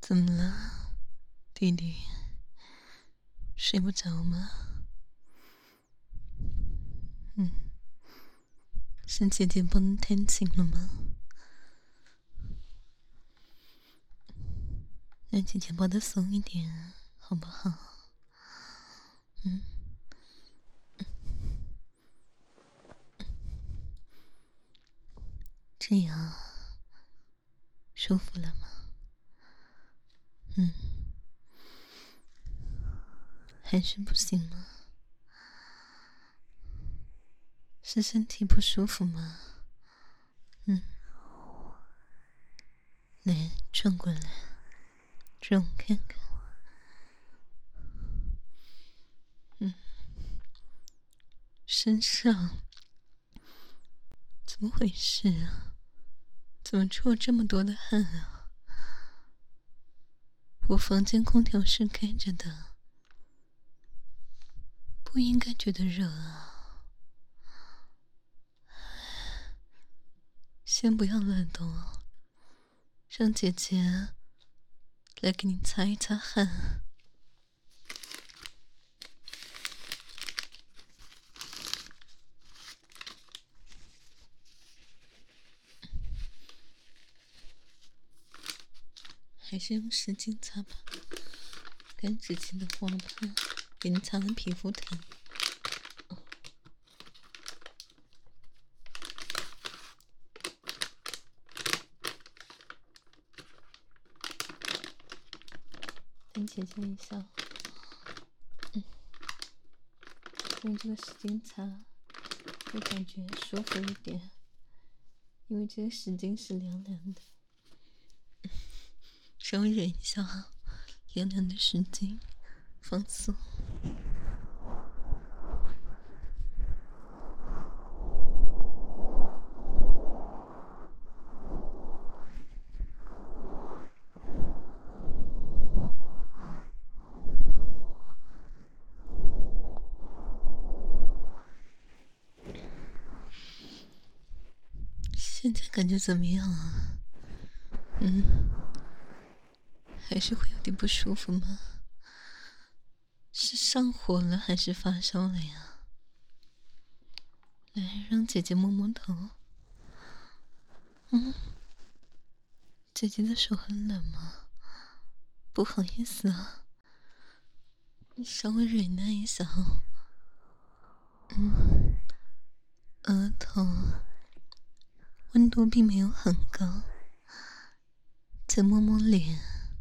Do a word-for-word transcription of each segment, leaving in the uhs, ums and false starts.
怎么了，弟弟？睡不着吗？嗯，是姐姐不能弹琴了吗？让姐姐抱得松一点，好不好？嗯，这样舒服了吗？嗯，还是不行吗？是身体不舒服吗？嗯，来，转过来，让我看看。嗯，身上怎么回事啊？怎么出了这么多的汗啊？我房间空调是开着的，不应该觉得热啊。先不要乱动，让姐姐来给你擦一擦汗。还是用湿巾擦吧，干纸巾的话怕给你擦完皮肤疼。等姐姐一下，嗯，用这个湿巾擦会感觉舒服一点，因为这个湿巾是凉凉的。稍微忍一下哈，凉凉的湿巾，放松。现在感觉怎么样啊？嗯，还是会有点不舒服吗？是上火了还是发烧了呀？来，让姐姐摸摸头。嗯，姐姐的手很冷吗？不好意思啊，你稍微忍耐一下哦。嗯，额头温度并没有很高，再摸摸脸。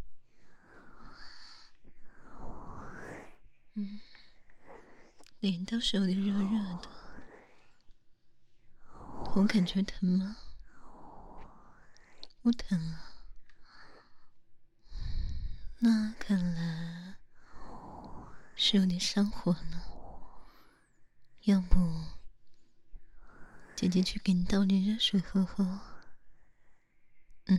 嗯，脸倒是有点热热的。头感觉疼吗？不疼啊。那看来是有点上火了，要不姐姐去给你倒点热水喝喝？嗯，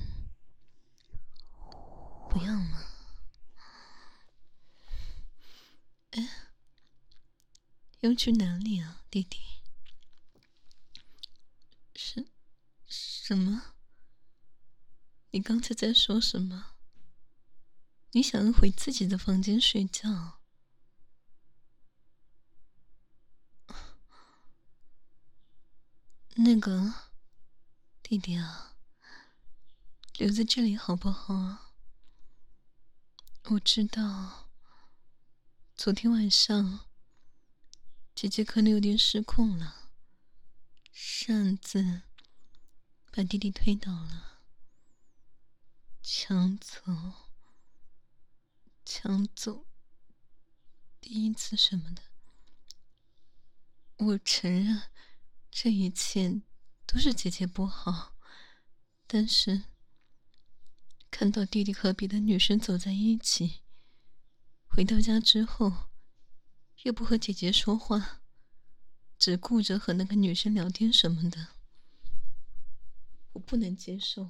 不要吗？哎，要去哪里啊，弟弟？是什么？你刚才在说什么？你想要回自己的房间睡觉？那个弟弟啊，留在这里好不好啊？我知道，昨天晚上姐姐可能有点失控了，擅自把弟弟推倒了，抢走，抢走第一次什么的。我承认，这一切都是姐姐不好，但是看到弟弟和别的女生走在一起，回到家之后又不和姐姐说话，只顾着和那个女生聊天什么的，我不能接受。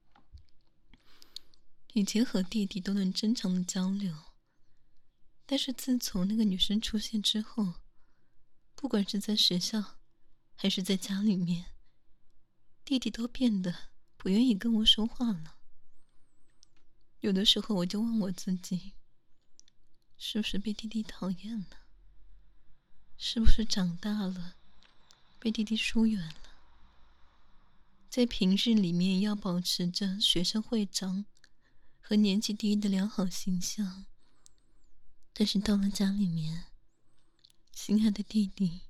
以前和弟弟都能正常的交流，但是自从那个女生出现之后，不管是在学校还是在家里面，弟弟都变得不愿意跟我说话了。 有的时候我就问我自己，是不是被弟弟讨厌了？是不是长大了，被弟弟疏远了？在平日里面要保持着学生会长和年级第一的良好形象，但是到了家里面，心爱的弟弟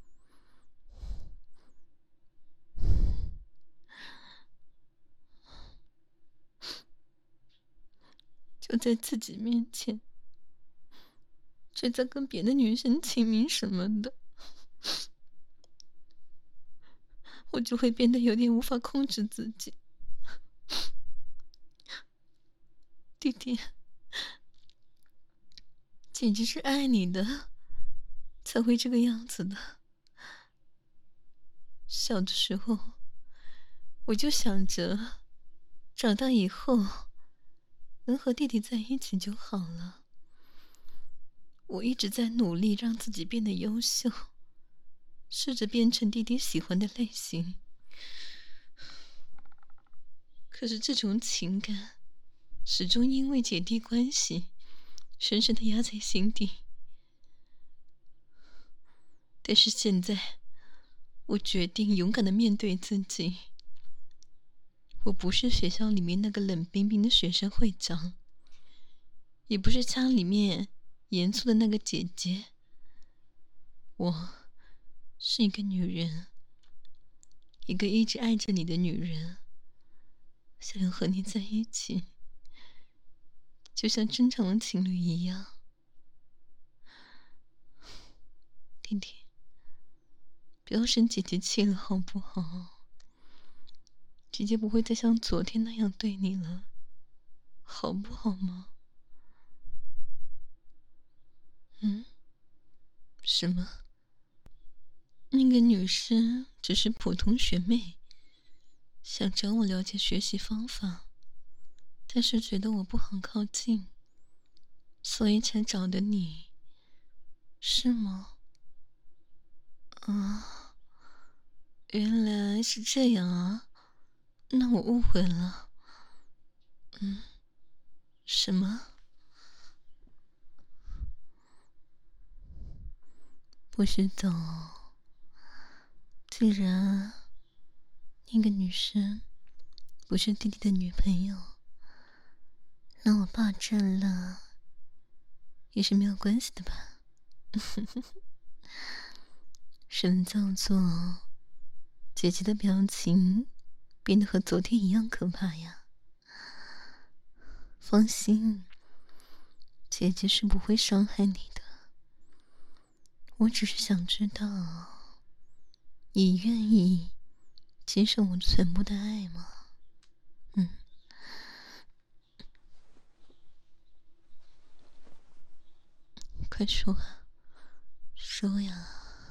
就在自己面前，却在跟别的女生亲密什么的，我就会变得有点无法控制自己。弟弟，姐姐是爱你的，才会这个样子的。小的时候，我就想着，长大以后能和弟弟在一起就好了。我一直在努力让自己变得优秀，试着变成弟弟喜欢的类型。可是这种情感始终因为姐弟关系深深的压在心底。但是现在我决定勇敢的面对自己，我不是学校里面那个冷冰冰的学生会长，也不是家里面严肃的那个姐姐，我是一个女人，一个一直爱着你的女人，想要和你在一起，就像正常的情侣一样。弟弟，不要生姐姐气了好不好？姐姐不会再像昨天那样对你了，好不好吗？嗯？什么？那个女生只是普通学妹，想找我了解学习方法，但是觉得我不好靠近，所以才找的你，是吗？啊，原来是这样啊，那我误会了。嗯，什么？不许走！既然那个女生不是弟弟的女朋友，那我霸占了也是没有关系的吧？什么叫做姐姐的表情变得和昨天一样可怕呀？放心，姐姐是不会伤害你的。我只是想知道，你愿意接受我全部的爱吗？嗯。快说啊，说呀，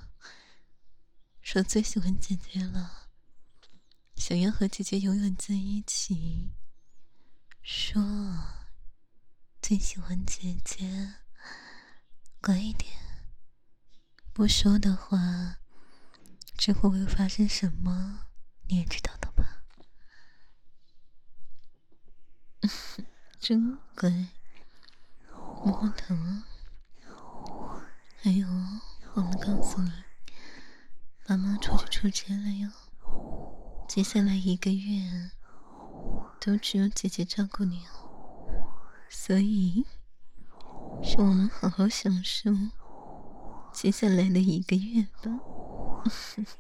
说最喜欢姐姐了，想要和姐姐永远在一起。说最喜欢姐姐，乖一点。不说的话，之后会发生什么，你也知道的吧？真乖，摸摸头。还有，忘了告诉你，妈妈出去出差了哟。接下来一个月都只有姐姐照顾你哦，所以让我们好好享受接下来的一个月吧。